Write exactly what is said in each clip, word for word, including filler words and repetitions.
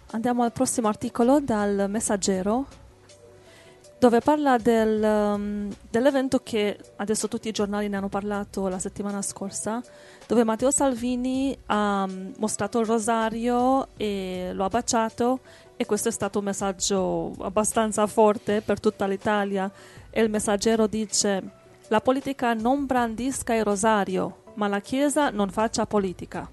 Andiamo al prossimo articolo dal Messaggero, dove parla del, um, dell'evento che adesso tutti i giornali ne hanno parlato la settimana scorsa, dove Matteo Salvini ha um, mostrato il rosario e lo ha baciato, e questo è stato un messaggio abbastanza forte per tutta l'Italia. E il Messaggero dice: la politica non brandisca il rosario, ma la Chiesa non faccia politica.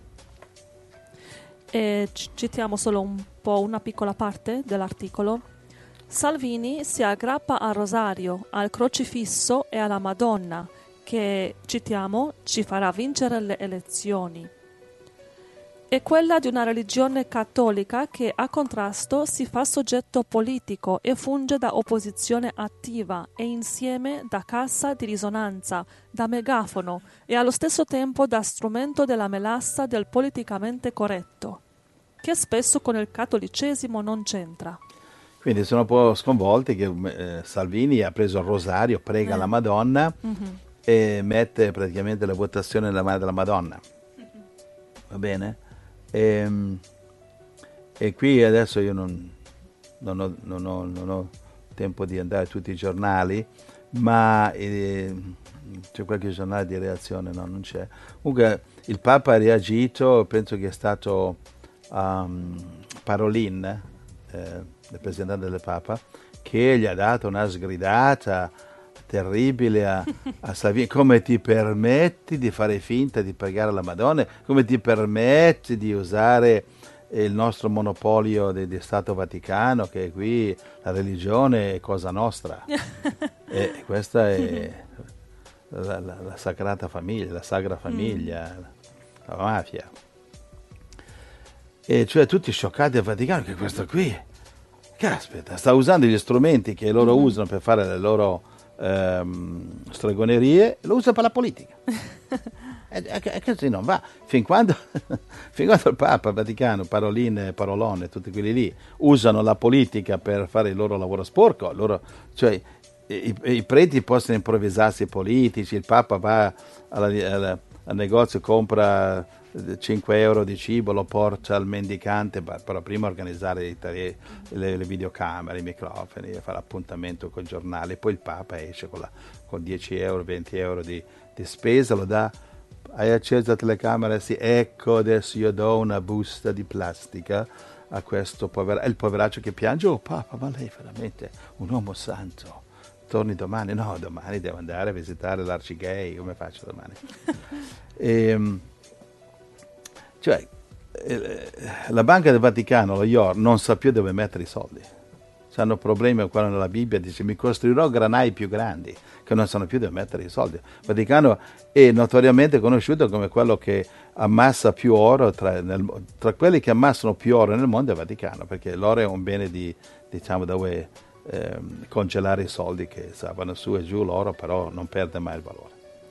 E citiamo solo un po' una piccola parte dell'articolo. Salvini si aggrappa al rosario, al crocifisso e alla Madonna, che, citiamo, ci farà vincere le elezioni. È quella di una religione cattolica che a contrasto si fa soggetto politico e funge da opposizione attiva e insieme da cassa di risonanza, da megafono e allo stesso tempo da strumento della melassa del politicamente corretto, che spesso con il cattolicesimo non c'entra. Quindi sono un po' sconvolti che eh, Salvini ha preso il rosario, prega eh. la Madonna mm-hmm. e mette praticamente la votazione nella mano della Madonna. Mm-hmm. Va bene? E, e qui adesso io non, non, ho, non, ho, non ho tempo di andare a tutti i giornali, ma eh, c'è qualche giornale di reazione? No, non c'è. Comunque il Papa ha reagito, penso che è stato um, Parolin, eh, il presidente del Papa, che gli ha dato una sgridata terribile a, a Salvini. Come ti permetti di fare finta di pregare la Madonna? Come ti permetti di usare il nostro monopolio di, di Stato Vaticano, che qui la religione è cosa nostra? E questa è la, la, la Sagrada Famiglia, la Sagra Famiglia, mm. la, la mafia. E cioè tutti scioccati al Vaticano che questo qui, caspita, sta usando gli strumenti che loro mm-hmm. usano per fare le loro ehm, stregonerie, lo usa per la politica. e, e, e così non va. Fin quando, fin quando il Papa, il Vaticano, Parolin, Parolone, tutti quelli lì, usano la politica per fare il loro lavoro sporco, loro, cioè i, i preti possono improvvisarsi politici, il Papa va alla, alla, al negozio, compra cinque euro di cibo, lo porta al mendicante, però prima organizzare le, le, le videocamere, i microfoni, fare appuntamento col giornale, poi il Papa esce con, la, con dieci euro, venti euro di, di spesa, lo dà, hai acceso la telecamera, sì, ecco adesso io do una busta di plastica a questo povero, è il poveraccio che piange, oh Papa, ma lei è veramente un uomo santo, torni domani? No, domani devo andare a visitare l'Arcigay, come faccio domani? e, Cioè, eh, la Banca del Vaticano, lo I O R, non sa più dove mettere i soldi. Hanno problemi quando nella Bibbia dice mi costruirò granai più grandi, che non sanno più dove mettere i soldi. Il Vaticano è notoriamente conosciuto come quello che ammassa più oro, tra, nel, tra quelli che ammassano più oro nel mondo è il Vaticano, perché l'oro è un bene di, diciamo, dove eh, congelare i soldi che vanno su e giù, l'oro però non perde mai il valore.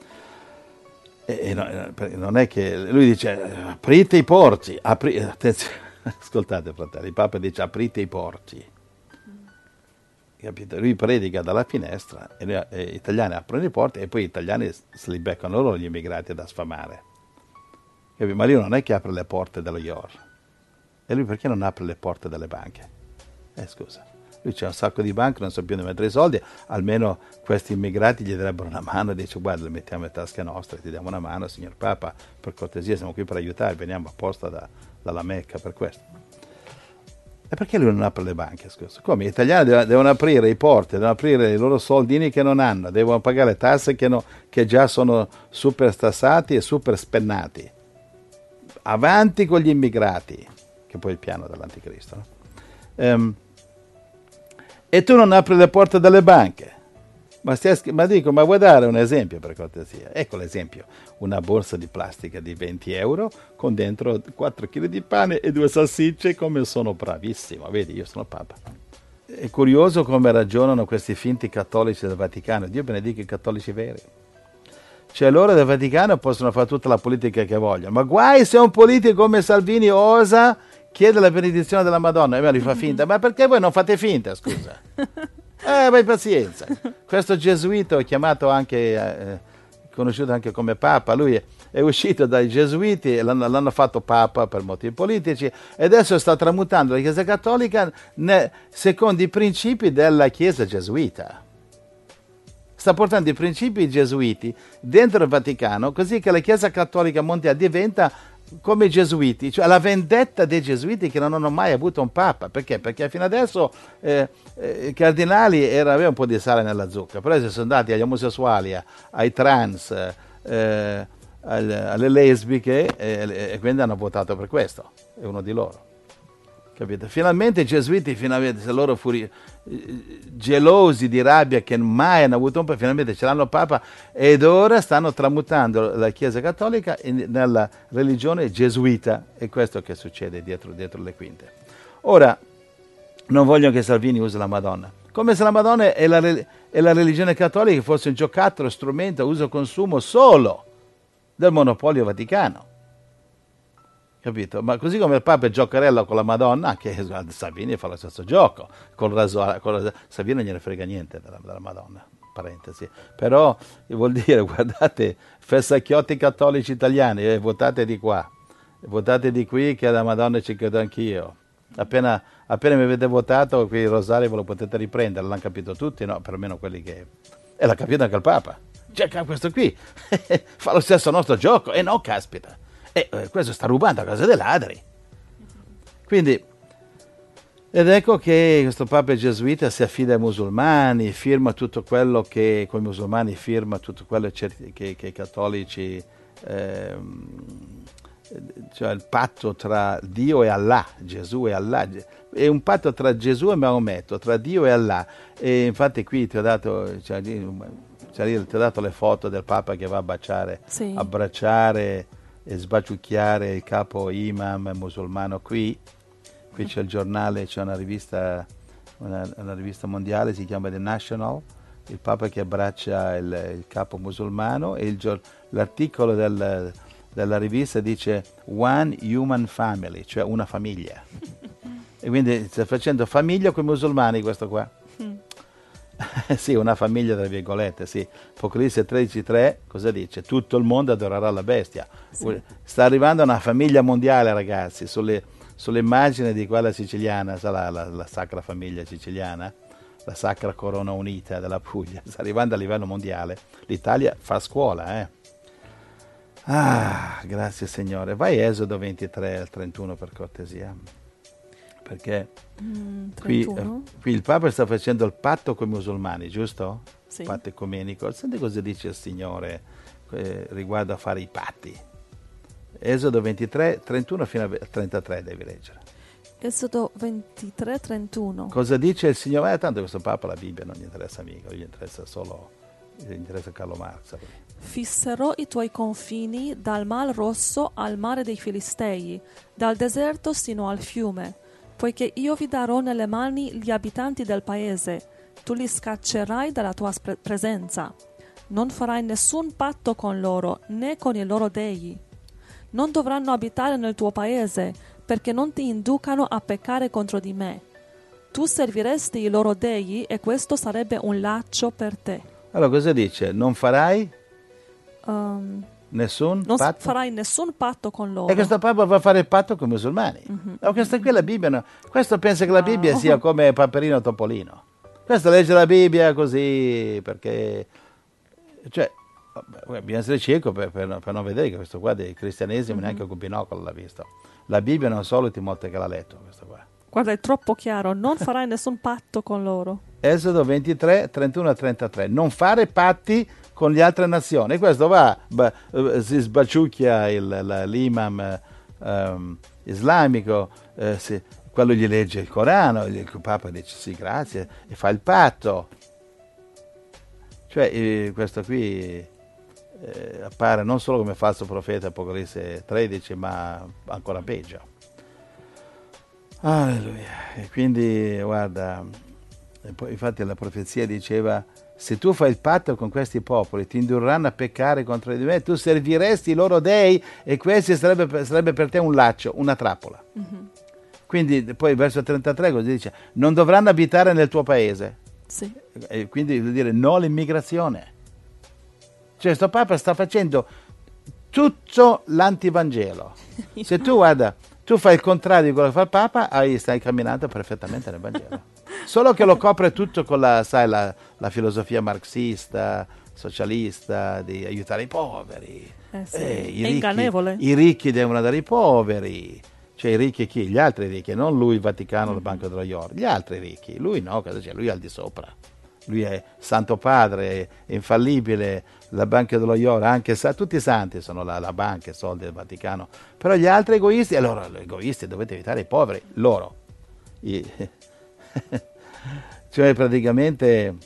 E non è che lui dice aprite i porti, apri, attenzione, ascoltate fratelli, il Papa dice aprite i porti, capito? Lui predica dalla finestra e, noi, e gli italiani aprono i porti e poi gli italiani se li beccano loro gli immigrati da sfamare, capito? Ma lui non è che apre le porte dello I O R, e lui perché non apre le porte delle banche? Eh scusa, lui c'è un sacco di banche, non sa più dove mettere i soldi, almeno questi immigrati gli darebbero una mano e dice guarda, le mettiamo in tasche nostre, ti diamo una mano, signor Papa, per cortesia, siamo qui per aiutare, veniamo apposta da, dalla Mecca per questo. E perché lui non apre le banche, scusa? Come? Gli italiani devono aprire i porti, devono aprire i loro soldini che non hanno, devono pagare tasse che, no, che già sono super stassati e super spennati. Avanti con gli immigrati, che poi è il piano dell'anticristo, no? Um, E tu non apri le porte delle banche. Ma, stia, ma dico, ma vuoi dare un esempio per cortesia? Ecco l'esempio. Una borsa di plastica di venti euro con dentro quattro chili di pane e due salsicce, come sono bravissimo. Vedi, io sono Papa. È curioso come ragionano questi finti cattolici del Vaticano. Dio benedica i cattolici veri. Cioè loro del Vaticano possono fare tutta la politica che vogliono. Ma guai se un politico come Salvini osa chiede la benedizione della Madonna e me li fa finta. Ma perché voi non fate finta, scusa? Eh, vai pazienza. Questo gesuita, chiamato anche, eh, conosciuto anche come Papa, lui è, è uscito dai Gesuiti e l'hanno, l'hanno fatto papa per motivi politici e adesso sta tramutando la Chiesa Cattolica ne, secondo i principi della Chiesa Gesuita. Sta portando i principi gesuiti dentro il Vaticano così che la Chiesa Cattolica Mondiale diventa come i Gesuiti, cioè la vendetta dei Gesuiti che non hanno mai avuto un Papa. Perché? Perché fino adesso eh, eh, i cardinali era, avevano un po' di sale nella zucca, però si sono andati agli omosessuali, ai trans, eh, alle, alle lesbiche e, e quindi hanno votato per questo, è uno di loro. Capite? Finalmente i Gesuiti, finalmente, se loro furi, gelosi di rabbia che mai hanno avuto un Papa, finalmente ce l'hanno Papa ed ora stanno tramutando la Chiesa Cattolica in, nella religione gesuita. È questo che succede dietro, dietro le quinte. Ora, non voglio che Salvini usi la Madonna, come se la Madonna e la, e la religione cattolica fosse un giocattolo, strumento a uso e consumo solo del monopolio vaticano. Capito? Ma così come il Papa è giocherello con la Madonna, anche Salvini fa lo stesso gioco. Con raso- con raso- Salvini non gliene frega niente della, della Madonna, parentesi. Però vuol dire, guardate, fessacchiotti cattolici italiani, eh, votate di qua, votate di qui che alla Madonna ci credo anch'io. Appena, appena mi avete votato, qui il rosario ve lo potete riprendere, l'hanno capito tutti, no? Perlomeno quelli che... E l'ha capito anche il Papa. Cioè, questo qui fa lo stesso nostro gioco, e no, caspita. E eh, questo sta rubando a casa dei ladri. Quindi, ed ecco che questo Papa gesuita si affida ai musulmani, firma tutto quello che, con i musulmani firma tutto quello che, che, che i cattolici, eh, cioè il patto tra Dio e Allah, Gesù e Allah, è un patto tra Gesù e Maometto, tra Dio e Allah. E infatti qui ti ho dato, cioè, ti ho dato le foto del Papa che va a baciare, sì. abbracciare e sbaciucchiare il capo imam musulmano qui. Qui c'è il giornale, c'è una rivista, una, una rivista mondiale, si chiama The National, il Papa che abbraccia il, il capo musulmano e il, l'articolo del, della rivista dice One Human Family, cioè una famiglia. E quindi sta facendo famiglia con i musulmani questo qua. Mm. Sì, una famiglia tra virgolette, sì. Apocalisse tredici tre, cosa dice? Tutto il mondo adorerà la bestia. Sì. Sta arrivando una famiglia mondiale, ragazzi, sulle, sulle immagini di quella siciliana, la, la, la sacra famiglia siciliana, la sacra corona unita della Puglia, sta arrivando a livello mondiale. L'Italia fa scuola, eh. Ah, grazie Signore. Vai Esodo ventitré al trentuno per cortesia. Perché mm, qui, eh, qui il Papa sta facendo il patto con i musulmani, giusto? Sì. Il patto ecumenico. Senti cosa dice il Signore eh, riguardo a fare i patti. Esodo ventitré, trentuno fino a trentatré devi leggere. Esodo ventitré, trentuno. Cosa dice il Signore? Eh, tanto questo Papa la Bibbia non gli interessa mica, gli interessa solo, gli interessa Carlo Marx. Fisserò i tuoi confini dal Mar Rosso al mare dei Filistei, dal deserto sino al fiume. Poiché io vi darò nelle mani gli abitanti del paese, tu li scaccerai dalla tua pre- presenza. Non farai nessun patto con loro, né con i loro dei. Non dovranno abitare nel tuo paese, perché non ti inducano a peccare contro di me. Tu serviresti i loro dei e questo sarebbe un laccio per te. Allora cosa dice? Non farai? Um, Nessun non patto? farai nessun patto con loro. E questo Papa va a fare il patto con i musulmani. Mm-hmm. No, questa qui è la Bibbia. No. Questo pensa che la Bibbia no. sia come Paperino Topolino. Questo legge la Bibbia così perché... Cioè, bisogna essere cieco per, per, per non vedere che questo qua del cristianesimo mm-hmm. neanche con binocolo l'ha visto. La Bibbia non solo Timoteo che l'ha letto. Questo qua. Guarda, è troppo chiaro. Non farai nessun patto con loro. Esodo ventitré, trentuno a trentatré. Non fare patti con le altre nazioni. E questo va, ba, si sbaciucchia il, la, l'imam um, islamico, eh, si, quello gli legge il Corano, il Papa dice sì grazie e fa il patto. Cioè eh, questo qui eh, appare non solo come falso profeta Apocalisse tredici, ma ancora peggio. Alleluia. E quindi guarda, e poi, infatti la profezia diceva: se tu fai il patto con questi popoli ti indurranno a peccare contro di me, tu serviresti i loro dei e questo sarebbe, sarebbe per te un laccio, una trappola. Mm-hmm. Quindi poi verso trentatré così dice: non dovranno abitare nel tuo paese. Sì. E quindi vuol dire no all'immigrazione. Cioè sto Papa sta facendo tutto l'antivangelo. Se tu guarda, tu fai il contrario di quello che fa il Papa, aí stai camminando perfettamente nel Vangelo. Solo che lo copre tutto con la, sai, la, la filosofia marxista, socialista, di aiutare i poveri. Eh sì, eh, i, è ricchi, ingannevole. I ricchi devono dare ai poveri. Cioè i ricchi chi? Gli altri ricchi, non lui, il Vaticano, Mm. il Banco dello Ior, gli altri ricchi. Lui no, cosa c'è? Lui è al di sopra. Lui è Santo Padre, è infallibile, la Banca dello Ior, anche sa, tutti i santi sono la, la banca, i soldi del Vaticano. Però gli altri egoisti, allora gli egoisti dovete evitare i poveri, loro. I, cioè praticamente,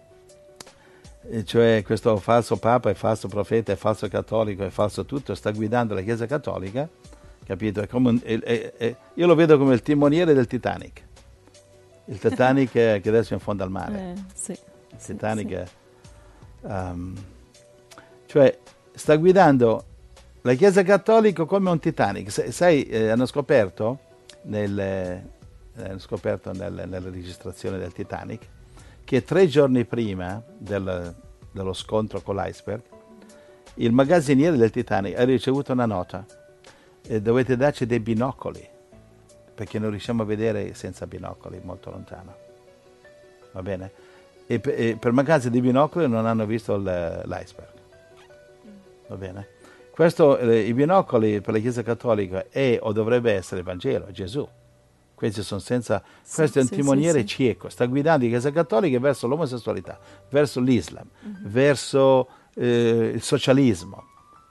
cioè questo falso Papa, è falso profeta, è falso cattolico, è falso tutto, sta guidando la Chiesa Cattolica, capito? È come un, è, è, è, io lo vedo come il timoniere del Titanic. Il Titanic che adesso è in fondo al mare. Eh, sì, Il sì, Titanic sì. è, um, cioè sta guidando la Chiesa Cattolica come un Titanic. Se, sai, eh, hanno scoperto, nel, eh, hanno scoperto nel, nella registrazione del Titanic che tre giorni prima del, dello scontro con l'iceberg il magazziniere del Titanic ha ricevuto una nota e dovete darci dei binocoli perché non riusciamo a vedere senza binocoli molto lontano, va bene? E per, e per mancanza di binocoli non hanno visto il, l'iceberg, va bene? Questo, eh, i binocoli per la Chiesa Cattolica è o dovrebbe essere il Vangelo, Gesù. Questi sono senza, Sì, questo è un sì, timoniere sì, sì. cieco, sta guidando la Chiesa Cattolica verso l'omosessualità, verso l'Islam, Mhm. verso eh, il socialismo.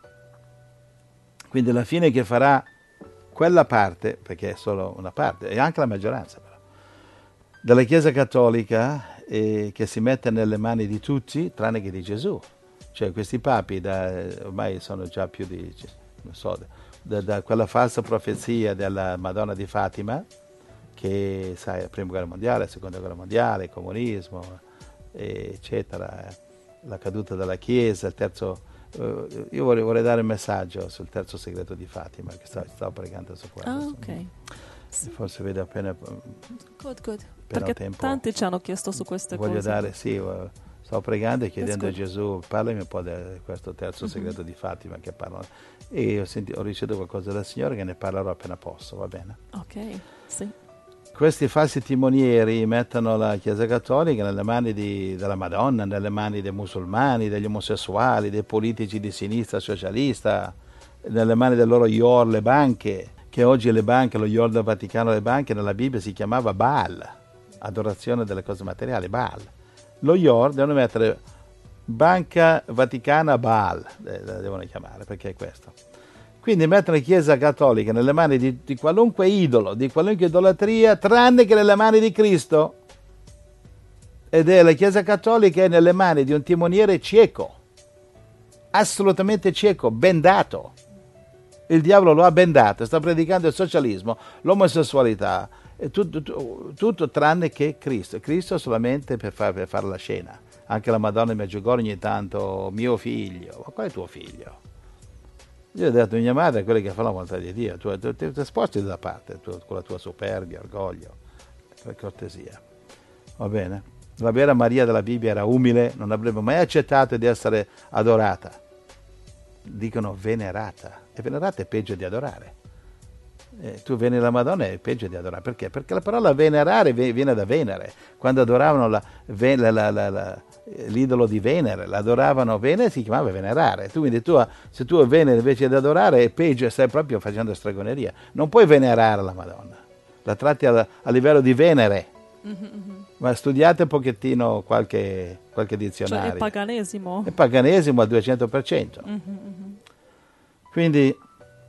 Quindi alla fine che farà quella parte, perché è solo una parte, e anche la maggioranza però, della Chiesa Cattolica eh, che si mette nelle mani di tutti, tranne che di Gesù. Cioè questi papi da, ormai sono già più di, non so, da, da quella falsa profezia della Madonna di Fatima, che sai, la prima guerra mondiale, la seconda guerra mondiale, il comunismo, eccetera, la caduta della Chiesa, il terzo... Uh, io vorrei, vorrei dare un messaggio sul terzo segreto di Fatima, che stavo, stavo pregando su quello. Ah, ok. Sì. Forse vedo appena, Good, good. appena Perché tempo. tanti ci hanno chiesto su queste Voglio cose. dare, sì, uh, stavo pregando e chiedendo a good. Gesù, parlami un po' di questo terzo Mhm. segreto di Fatima che parla. E ho, senti- ho ricevuto qualcosa dal Signore che ne parlerò appena posso, va bene? Ok, sì. Questi falsi timonieri mettono la Chiesa Cattolica nelle mani di, della Madonna, nelle mani dei musulmani, degli omosessuali, dei politici di sinistra socialista, nelle mani del loro Ior, le banche, che oggi le banche, lo Ior del Vaticano, le banche, nella Bibbia si chiamava Baal, adorazione delle cose materiali, Baal. Lo Ior devono mettere Banca Vaticana Baal, eh, la devono chiamare, perché è questo. Quindi mettono la Chiesa Cattolica nelle mani di, di qualunque idolo, di qualunque idolatria, tranne che nelle mani di Cristo. Ed è la Chiesa Cattolica è nelle mani di un timoniere cieco, assolutamente cieco, bendato. Il diavolo lo ha bendato, sta predicando il socialismo, l'omosessualità, e tutto, tutto, tutto tranne che Cristo. Cristo solamente per, far, per fare la scena. Anche la Madonna di Medjugorje ogni tanto, mio figlio, ma qual è tuo figlio? Io ho detto a mia madre, quelle che fanno la volontà di Dio, tu ti, ti, ti sposti da parte tu, con la tua superbia, orgoglio, per cortesia. Va bene? La vera Maria della Bibbia era umile, non avrebbe mai accettato di essere adorata. Dicono venerata. E venerata è peggio di adorare. Eh, tu veneri la Madonna è peggio di adorare. Perché? Perché la parola venerare viene da Venere. Quando adoravano la, la, la, la, la, l'idolo di Venere, l'adoravano Venere, si chiamava venerare. Tu, quindi tu, se tu Venere invece di adorare è peggio, stai proprio facendo stregoneria. Non puoi venerare la Madonna. La tratti a, a livello di Venere. Mm-hmm. Ma studiate un pochettino qualche, qualche Cioè dizionario. è paganesimo. È paganesimo al duecento per cento. Mm-hmm. Quindi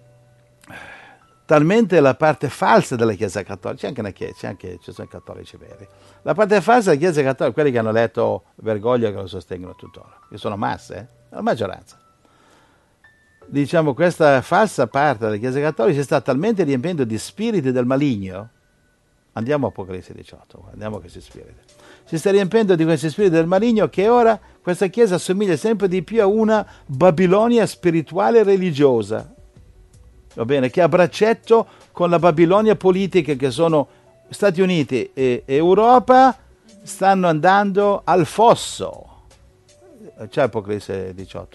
talmente la parte falsa della Chiesa Cattolica, c'è anche una chiesa, c'è anche, ci sono i cattolici veri, la parte falsa della Chiesa Cattolica, quelli che hanno letto Bergoglio che lo sostengono tuttora, che sono masse, eh? La maggioranza. Diciamo questa falsa parte della Chiesa Cattolica si sta talmente riempiendo di spiriti del maligno, andiamo a Apocalisse diciotto, andiamo a questi spiriti, si sta riempiendo di questi spiriti del maligno che ora questa Chiesa assomiglia sempre di più a una Babilonia spirituale e religiosa. Va bene, che a braccetto con la Babilonia politica che sono Stati Uniti e Europa stanno andando al fosso. C'è Apocalisse diciotto?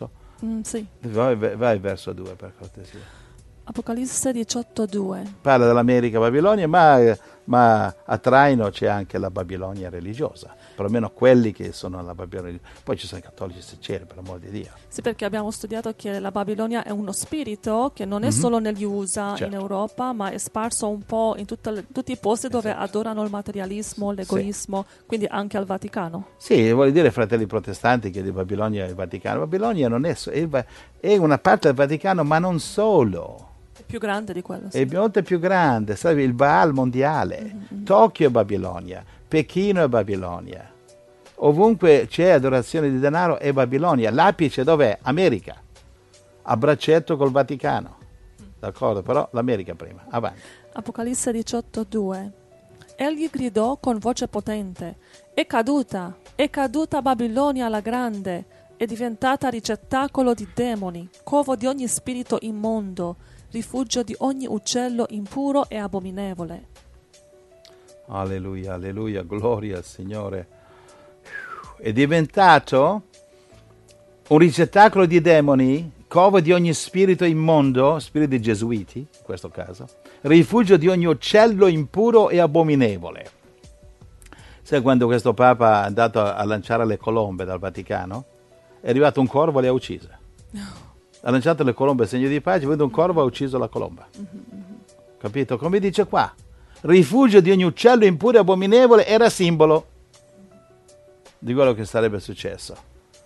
Mm, sì. Vai, vai verso due per cortesia. Apocalisse diciotto due. Parla dell'America Babilonia, ma, ma a traino c'è anche la Babilonia religiosa, perlomeno quelli che sono alla Babilonia. Poi ci sono i cattolici sinceri, per l'amor di Dio. Sì, perché abbiamo studiato che la Babilonia è uno spirito che non è Mm-hmm. solo negli U S A, Certo. in Europa, ma è sparso un po' in tutte, tutti i posti dove Esatto. adorano il materialismo, l'egoismo, sì. Quindi anche al Vaticano. Sì, vuol dire, fratelli protestanti, che di Babilonia è il Vaticano. Babilonia non è, è, è una parte del Vaticano, ma non solo. Più grande di quello, sì. È molto più grande, sai, il Baal mondiale. Mm-hmm. Tokyo è Babilonia, Pechino è Babilonia. Ovunque c'è adorazione di denaro è Babilonia. L'apice dov'è? America. A braccetto col Vaticano. D'accordo, però l'America prima. Avanti. Apocalisse diciotto due. Egli gridò con voce potente: è caduta, è caduta Babilonia la grande, è diventata ricettacolo di demoni, covo di ogni spirito immondo, rifugio di ogni uccello impuro e abominevole. Alleluia, alleluia, gloria al Signore. È diventato un ricettacolo di demoni, covo di ogni spirito immondo, spiriti gesuiti in questo caso, rifugio di ogni uccello impuro e abominevole. Sai quando questo Papa è andato a lanciare le colombe dal Vaticano? È arrivato un corvo e le ha uccise. No. Ha lanciato le colombe, segno di pace, vedo un corvo e ha ucciso la colomba. Mm-hmm. Capito? Come dice qua, rifugio di ogni uccello impuro e abominevole, era simbolo di quello che sarebbe successo.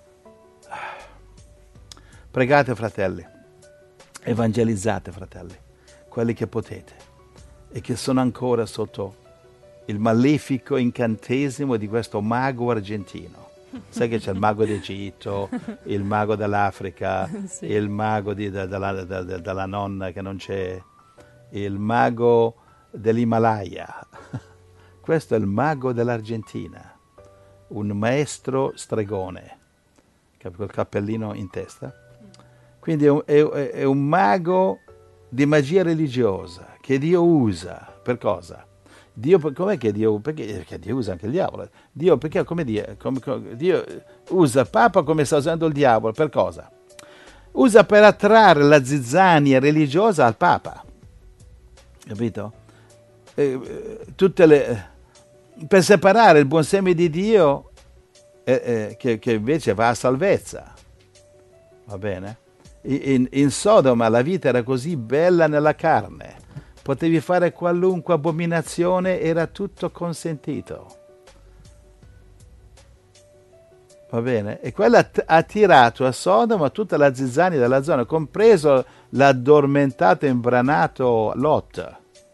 Pregate, fratelli, evangelizzate, fratelli, quelli che potete e che sono ancora sotto il malefico incantesimo di questo mago argentino. Sai che c'è il mago d'Egitto, il mago dell'Africa, sì. Il mago di, de, de, de, de, de, della nonna che non c'è, il mago dell'Himalaya. Questo è il mago dell'Argentina, un maestro stregone, col cappellino in testa. Quindi è un, è, è un mago di magia religiosa che Dio usa. Per cosa? Dio, com'è che Dio, perché, perché Dio usa anche il diavolo? Dio, perché come Dio, come, come, Dio usa il Papa come sta usando il diavolo? Per cosa? Usa per attrarre la zizzania religiosa al Papa. Capito? Eh, tutte le, per separare il buon seme di Dio eh, eh, che, che invece va a salvezza. Va bene? In, in Sodoma la vita era così bella nella carne. Potevi fare qualunque abominazione, era tutto consentito. Va bene? E quello ha attirato a Sodoma tutta la zizzania della zona, compreso l'addormentato e imbranato Lot.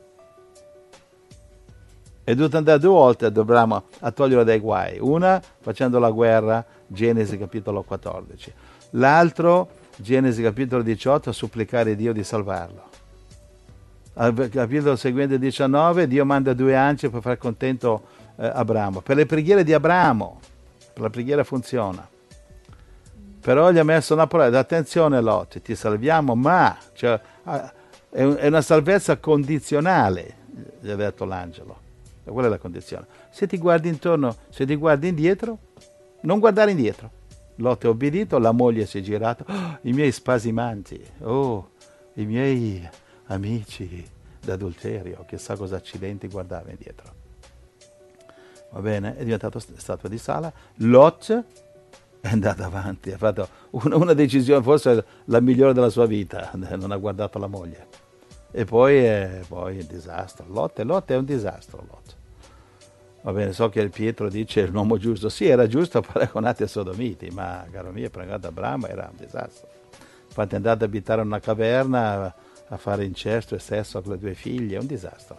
È dovuto andare due volte dobbiamo, a toglierlo dai guai. Una facendo la guerra, Genesi capitolo quattordici. L'altro, Genesi capitolo diciotto, a supplicare Dio di salvarlo. Al capitolo seguente diciannove, Dio manda due angeli per far contento eh, Abramo. Per le preghiere di Abramo, per la preghiera funziona. Però gli ha messo una parola, attenzione Lot, ti salviamo, ma cioè, è una salvezza condizionale, gli ha detto l'angelo. Quella è la condizione. Se ti guardi intorno, se ti guardi indietro, non guardare indietro. Lot è obbedito, la moglie si è girata, oh, i miei spasimanti, oh, i miei amici d'adulterio, chissà cosa accidenti guardava indietro. Va bene? È diventato statua di sala. Lot è andato avanti, ha fatto una, una decisione, forse la migliore della sua vita, non ha guardato la moglie. E poi è, poi è un disastro. Lot, Lot è un disastro, Lot. Va bene, so che Pietro dice l'uomo giusto. Sì, era giusto paragonato ai sodomiti, ma, caro mio, paragonato a Abramo era un disastro. Infatti è andato ad abitare in una caverna a fare incesto e sesso con le due figlie, è un disastro.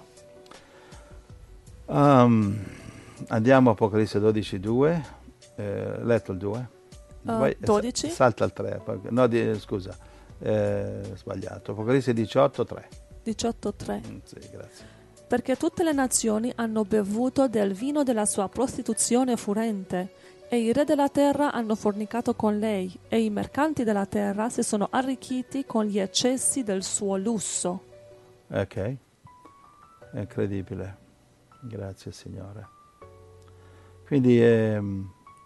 Um, andiamo a Apocalisse dodici due, eh, letto il due. Uh, Vai, dodici? Salta al tre, no, di, scusa, eh, sbagliato. Apocalisse diciotto tre. diciotto tre. Mm, sì, grazie. Perché tutte le nazioni hanno bevuto del vino della sua prostituzione furente, e i re della terra hanno fornicato con lei, e i mercanti della terra si sono arricchiti con gli eccessi del suo lusso. Ok, è incredibile. Grazie Signore. Quindi ehm,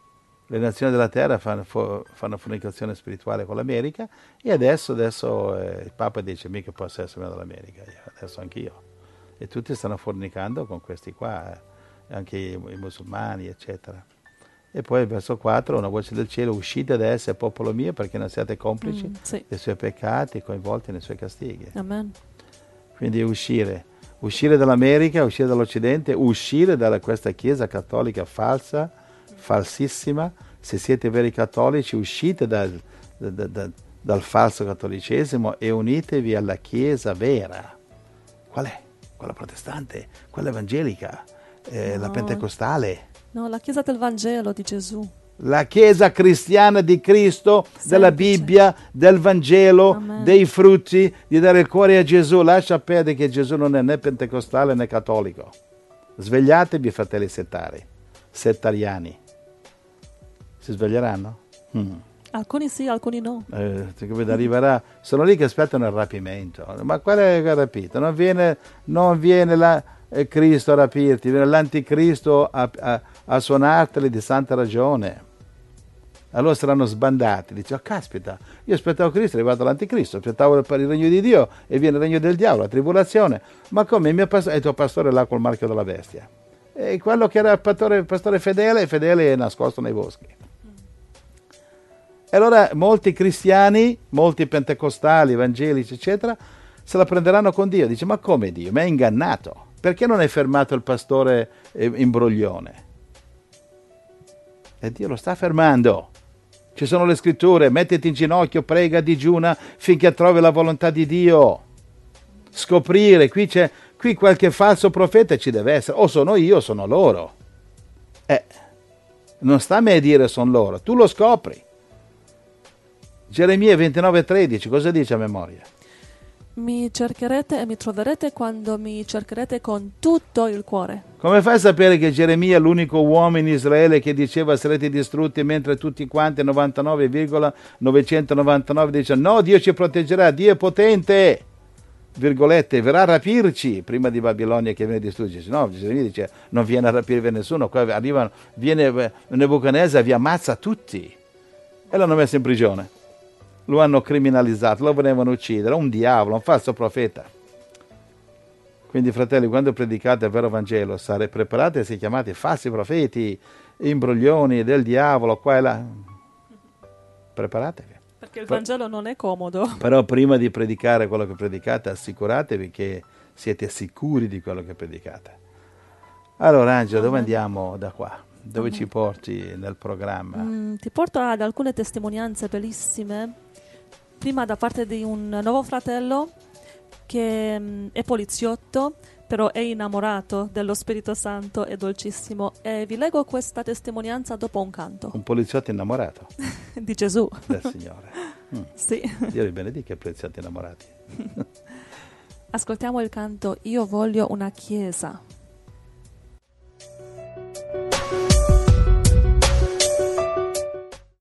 le nazioni della terra fanno, fanno fornicazione spirituale con l'America, e adesso, adesso eh, il Papa dice mica posso essere meno dell'America, adesso anch'io. E tutti stanno fornicando con questi qua, eh, anche i, i musulmani, eccetera. E poi verso quattro, una voce del cielo: uscite da esse, popolo mio, perché non siate complici Mm, sì. dei suoi peccati, coinvolti nei suoi castighi. Amen. Quindi uscire, uscire dall'America, uscire dall'Occidente, uscire da questa Chiesa cattolica falsa, falsissima. Se siete veri cattolici, uscite dal, da, da, dal falso cattolicesimo e unitevi alla Chiesa vera. Qual è? Quella protestante, quella evangelica, eh, No. la pentecostale. No, la Chiesa del Vangelo di Gesù. La Chiesa cristiana di Cristo, Semplice. della Bibbia, del Vangelo, Amen. dei frutti, di dare il cuore a Gesù. Lascia perdere che Gesù non è né pentecostale né cattolico. Svegliatevi, fratelli settari, settariani. Si sveglieranno? Mm. Alcuni sì, alcuni no. Eh, arriverà, sono lì che aspettano il rapimento. Ma qual è il rapito? Non viene, non viene la, eh, Cristo a rapirti, viene l'anticristo a, a, a suonarteli di santa ragione. Allora saranno sbandati. Dice: oh caspita, io aspettavo Cristo, è arrivato l'anticristo, aspettavo per il regno di Dio e viene il regno del diavolo, la tribolazione. Ma come? Il mio pastore, è il tuo pastore là col marchio della bestia. E quello che era il pastore, il pastore fedele, fedele è nascosto nei boschi. E allora molti cristiani, molti pentecostali, evangelici, eccetera, se la prenderanno con Dio. Dice: ma come Dio? Mi ha ingannato. Perché non hai fermato il pastore imbroglione? E Dio lo sta fermando. Ci sono le scritture: mettiti in ginocchio, prega, digiuna finché trovi la volontà di Dio. Scoprire, qui c'è qui qualche falso profeta ci deve essere. O sono io o sono loro. Eh, non sta a me dire sono loro, tu lo scopri. Geremia ventinove tredici, cosa dice a memoria? Mi cercherete e mi troverete quando mi cercherete con tutto il cuore. Come fai a sapere che Geremia è l'unico uomo in Israele che diceva sarete distrutti, mentre tutti quanti, novantanove virgola novecentonovantanove, dicono no, Dio ci proteggerà, Dio è potente, virgolette, verrà a rapirci prima di Babilonia che viene distrutta. No, Geremia dice non viene a rapirvi nessuno, qua arrivano, viene Nebuchadnezzar, vi ammazza tutti. E l'hanno messo in prigione. Lo hanno criminalizzato, lo volevano uccidere, un diavolo, un falso profeta. Quindi, fratelli, quando predicate il vero Vangelo, sarete preparati a essere chiamati falsi profeti, imbroglioni del diavolo, qua e là. Preparatevi. Perché il Vangelo non è comodo. Però prima di predicare quello che predicate, assicuratevi che siete sicuri di quello che predicate. Allora, Angela, dove andiamo da qua? Dove ci porti nel programma? Mm, ti porto ad alcune testimonianze bellissime. Prima da parte di un nuovo fratello che mh, è poliziotto, però è innamorato dello Spirito Santo, è dolcissimo. E vi leggo questa testimonianza dopo un canto. Un poliziotto innamorato Di Gesù. del Signore. Mm. Sì. Dio li benedica i poliziotti innamorati. Ascoltiamo il canto Io voglio una chiesa.